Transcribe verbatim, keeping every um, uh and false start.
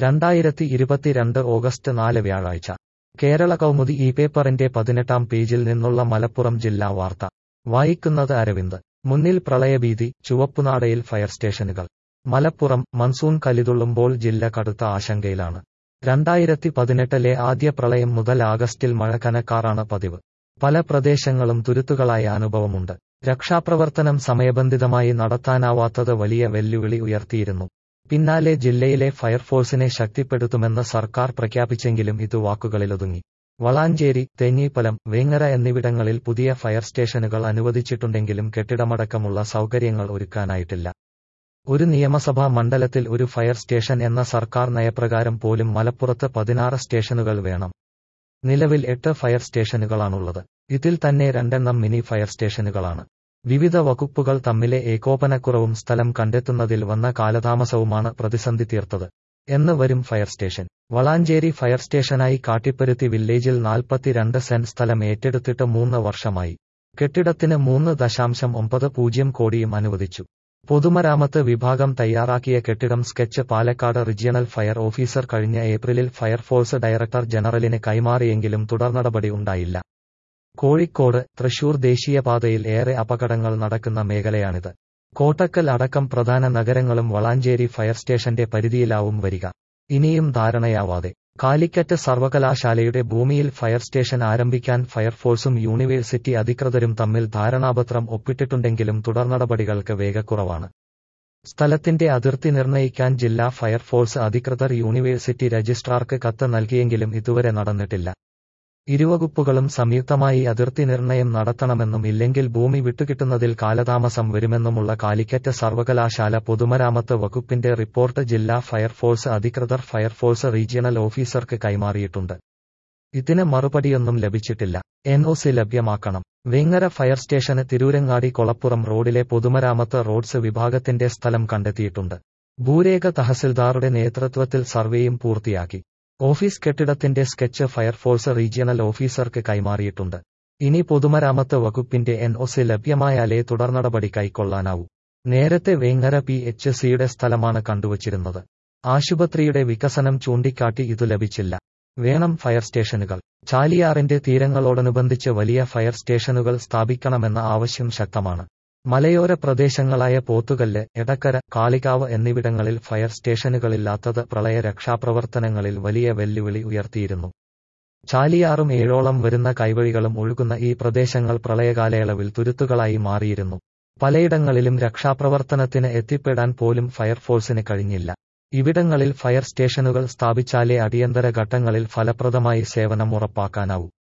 രണ്ടായിരത്തി ഇരുപത്തിരണ്ട് ഓഗസ്റ്റ് നാല് വ്യാഴാഴ്ച കേരള കൗമുദി ഈ പേപ്പറിന്റെ പതിനെട്ടാം പേജിൽ നിന്നുള്ള മലപ്പുറം ജില്ലാ വാർത്ത വായിക്കുന്നത് അരവിന്ദ്. മുന്നിൽ പ്രളയഭീതി, ചുവപ്പുനാടയിൽ ഫയർ സ്റ്റേഷനുകൾ. മലപ്പുറം മൺസൂൺ കലിതുള്ളുമ്പോൾ ജില്ല കടുത്ത ആശങ്കയിലാണ്. രണ്ടായിരത്തി പതിനെട്ടിലെ ആദ്യ പ്രളയം മുതൽ ആഗസ്റ്റിൽ മഴ കനക്കാറാണ് പതിവ്. പല പ്രദേശങ്ങളും തുരുത്തുകളായ അനുഭവമുണ്ട്. രക്ഷാപ്രവർത്തനം സമയബന്ധിതമായി നടത്താനാവാത്തത് വലിയ വെല്ലുവിളി ഉയർത്തിയിരുന്നു. പിന്നാലെ ജില്ലയിലെ ഫയർഫോഴ്സിനെ ശക്തിപ്പെടുത്തുമെന്ന് സർക്കാർ പ്രഖ്യാപിച്ചെങ്കിലും ഇത് വാക്കുകളിലൊതുങ്ങി. വളാഞ്ചേരി, തേഞ്ഞിപ്പലം, വേങ്ങര എന്നിവിടങ്ങളിൽ പുതിയ ഫയർ സ്റ്റേഷനുകൾ അനുവദിച്ചിട്ടുണ്ടെങ്കിലും കെട്ടിടമടക്കമുള്ള സൗകര്യങ്ങൾ ഒരുക്കാനായിട്ടില്ല. ഒരു നിയമസഭാ മണ്ഡലത്തിൽ ഒരു ഫയർ സ്റ്റേഷൻ എന്ന സർക്കാർ നയപ്രകാരം പോലും മലപ്പുറത്ത് പതിനാറ് സ്റ്റേഷനുകൾ വേണം. നിലവിൽ എട്ട് ഫയർ സ്റ്റേഷനുകളാണുള്ളത്. ഇതിൽ തന്നെ രണ്ടെണ്ണം മിനി ഫയർ സ്റ്റേഷനുകളാണ്. വിവിധ വകുപ്പുകൾ തമ്മിലെ ഏകോപനക്കുറവും സ്ഥലം കണ്ടെത്തുന്നതിൽ വന്ന കാലതാമസവുമാണ് പ്രതിസന്ധി തീർത്തത് എന്ന് വരും ഫയർ സ്റ്റേഷൻ. വളാഞ്ചേരി ഫയർ സ്റ്റേഷനായി കാട്ടിപ്പരുത്തി വില്ലേജിൽ നാൽപ്പത്തിരണ്ട് സെന്റ് സ്ഥലം ഏറ്റെടുത്തിട്ട് മൂന്ന് വർഷമായി. കെട്ടിടത്തിന് മൂന്ന് ദശാംശം ഒമ്പത് പൂജ്യം കോടിയും അനുവദിച്ചു. പൊതുമരാമത്ത് വിഭാഗം തയ്യാറാക്കിയ കെട്ടിടം sketch Palakkad regional fire officer കഴിഞ്ഞ ഏപ്രിലിൽ ഫയർഫോഴ്സ് ഡയറക്ടർ ജനറലിന് കൈമാറിയെങ്കിലും തുടർനടപടി ഉണ്ടായില്ല. കോഴിക്കോട്, തൃശൂർ ദേശീയപാതയിൽ ഏറെ അപകടങ്ങൾ നടക്കുന്ന മേഖലയാണിത്. കോട്ടക്കൽ അടക്കം പ്രധാന നഗരങ്ങളും വളാഞ്ചേരി ഫയർ സ്റ്റേഷന്റെ പരിധിയിലാവും വരിക. ഇനിയും ധാരണയാവാതെ കാലിക്കറ്റ് സർവകലാശാലയുടെ ഭൂമിയിൽ ഫയർ സ്റ്റേഷൻ ആരംഭിക്കാൻ ഫയർഫോഴ്സും യൂണിവേഴ്സിറ്റി അധികൃതരും തമ്മിൽ ധാരണാപത്രം ഒപ്പിട്ടിട്ടുണ്ടെങ്കിലും തുടർനടപടികൾക്ക് വേഗക്കുറവാണ്. സ്ഥലത്തിന്റെ അതിർത്തി നിർണയിക്കാൻ ജില്ലാ ഫയർഫോഴ്സ് അധികൃതർ യൂണിവേഴ്സിറ്റി രജിസ്ട്രാർക്ക് കത്ത് നൽകിയെങ്കിലും ഇതുവരെ നടന്നിട്ടില്ല. ഇരുവകുപ്പുകളും സംയുക്തമായി അതിർത്തി നിർണയം നടത്തണമെന്നും ഇല്ലെങ്കിൽ ഭൂമി വിട്ടുകിട്ടുന്നതിൽ കാലതാമസം വരുമെന്നുമുള്ള കാലിക്കറ്റ് സർവകലാശാല പൊതുമരാമത്ത് വകുപ്പിന്റെ റിപ്പോർട്ട് ജില്ലാ ഫയർഫോഴ്സ് അധികൃതർ ഫയർഫോഴ്സ് റീജിയണൽ ഓഫീസർക്ക് കൈമാറിയിട്ടുണ്ട്. ഇതിന് മറുപടിയൊന്നും ലഭിച്ചിട്ടില്ല. എൻ ഒ സി ലഭ്യമാക്കണം. വേങ്ങര ഫയർ സ്റ്റേഷന് തിരൂരങ്ങാടി കൊളപ്പുറം റോഡിലെ പൊതുമരാമത്ത് റോഡ്സ് വിഭാഗത്തിന്റെ സ്ഥലം കണ്ടെത്തിയിട്ടുണ്ട്. ഭൂരേഖ തഹസിൽദാറുടെ നേതൃത്വത്തിൽ സർവേയും പൂർത്തിയാക്കി. ഓഫീസ് കെട്ടിടത്തിന്റെ സ്കെച്ച് ഫയർഫോഴ്സ് റീജിയണൽ ഓഫീസർക്ക് കൈമാറിയിട്ടുണ്ട്. ഇനി പൊതുമരാമത്ത് വകുപ്പിന്റെ എൻ ഒ സി ലഭ്യമായാലേ തുടർനടപടി കൈക്കൊള്ളാനാവൂ. നേരത്തെ വേങ്ങര പി എച്ച് സിയുടെ സ്ഥലമാണ് കണ്ടുവച്ചിരുന്നത്. ആശുപത്രിയുടെ വികസനം ചൂണ്ടിക്കാട്ടി ഇതു ലഭിച്ചില്ല. വേണം ഫയർ സ്റ്റേഷനുകൾ. ചാലിയാറിന്റെ തീരങ്ങളോടനുബന്ധിച്ച് വലിയ ഫയർ സ്റ്റേഷനുകൾ സ്ഥാപിക്കണമെന്ന ആവശ്യം ശക്തമാണ്. മലയോര പ്രദേശങ്ങളായ പോത്തുകല്ല്, എടക്കര, കാളികാവ് എന്നിവിടങ്ങളിൽ ഫയർ സ്റ്റേഷനുകളില്ലാത്തത് പ്രളയ രക്ഷാപ്രവർത്തനങ്ങളിൽ വലിയ വെല്ലുവിളി ഉയർത്തിയിരുന്നു. ചാലിയാറും ഏഴോളം വരുന്ന കൈവഴികളും ഒഴുകുന്ന ഈ പ്രദേശങ്ങൾ പ്രളയകാലയളവിൽ തുരുത്തുകളായി മാറിയിരുന്നു. പലയിടങ്ങളിലും രക്ഷാപ്രവർത്തനത്തിന് എത്തിപ്പെടാൻ പോലും ഫയർഫോഴ്സിന് കഴിഞ്ഞില്ല. ഇവിടങ്ങളിൽ ഫയർ സ്റ്റേഷനുകൾ സ്ഥാപിച്ചാലേ അടിയന്തര ഘട്ടങ്ങളിൽ ഫലപ്രദമായി സേവനം ഉറപ്പാക്കാനാവൂ.